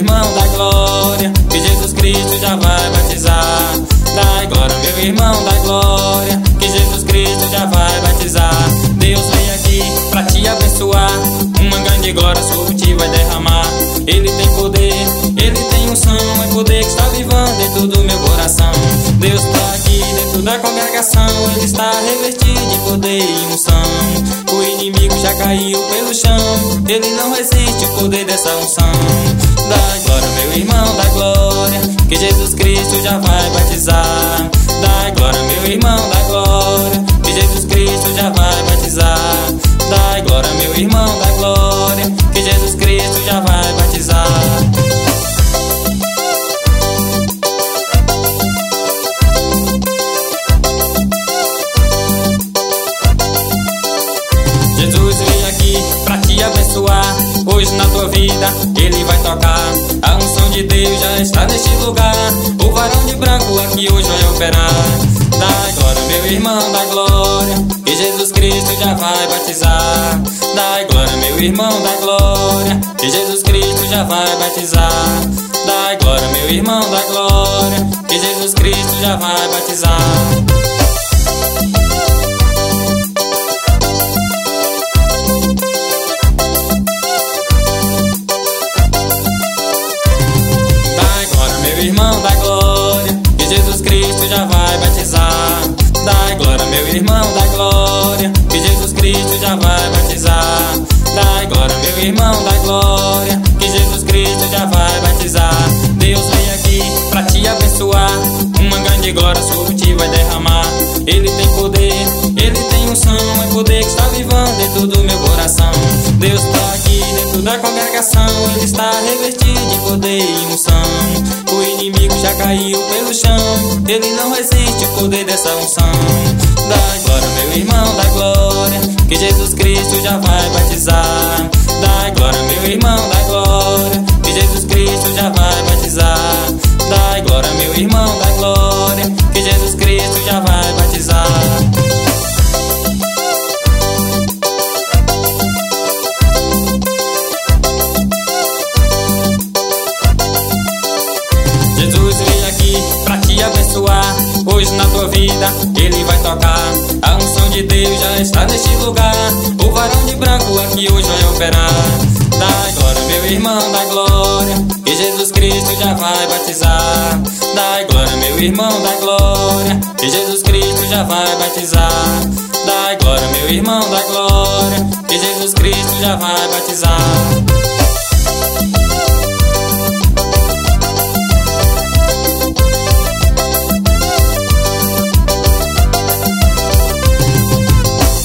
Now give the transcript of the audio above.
irmão da glória, que Jesus Cristo já vai batizar. Dai glória, meu irmão da glória, que Jesus Cristo já vai batizar. Deus vem aqui pra te abençoar, uma grande glória sobre ti vai derramar. Ele tem poder, ele tem unção, é poder que está vivendo dentro do meu coração. Deus está aqui dentro da congregação, ele está revestido de poder e unção. O inimigo já caiu pelo chão, ele não resiste o poder dessa unção. Dai glória, meu irmão da glória, que Jesus Cristo já vai batizar. Dai glória, meu irmão da glória, que Jesus Cristo já vai batizar. Dai glória, meu irmão da glória, que Jesus Cristo já vai batizar. Jesus veio aqui pra te abençoar, hoje na tua vida ele vai tocar. A unção de Deus já está neste lugar, o varão de branco aqui hoje vai operar. Dai glória, meu irmão da glória, que Jesus Cristo já vai batizar. Dai glória, meu irmão da glória, que Jesus Cristo já vai batizar. Dai glória, meu irmão da glória, que Jesus Cristo já vai batizar. Irmão da glória, que Jesus Cristo já vai batizar. Dai glória, meu irmão da glória, que Jesus Cristo já vai batizar. Dai glória, meu irmão da glória, que Jesus Cristo já vai batizar. Deus vem aqui pra te abençoar, uma grande glória sobre ti vai derramar. Ele tem poder, ele tem unção, é poder que está vivendo dentro do meu coração. Deus está aqui dentro da congregação, ele está revestido de poder e unção. O inimigo já caiu pelo chão, ele não resiste o poder dessa unção. Dai glória, meu irmão da glória, que Jesus Cristo já vai batizar. Dai glória, meu irmão da glória, que Jesus Cristo já vai batizar. Dai glória, meu irmão da glória, que Jesus Cristo já vai batizar. Jesus veio aqui pra te abençoar, hoje na tua vida ele vai tocar. A unção de Deus já está neste lugar, o varão de branco aqui hoje vai operar. Dai glória, meu irmão da glória, que Jesus Cristo já vai batizar. Dai glória, meu irmão da glória, que Jesus Cristo já vai batizar. Dai glória, meu irmão da glória, que Jesus Cristo já vai batizar.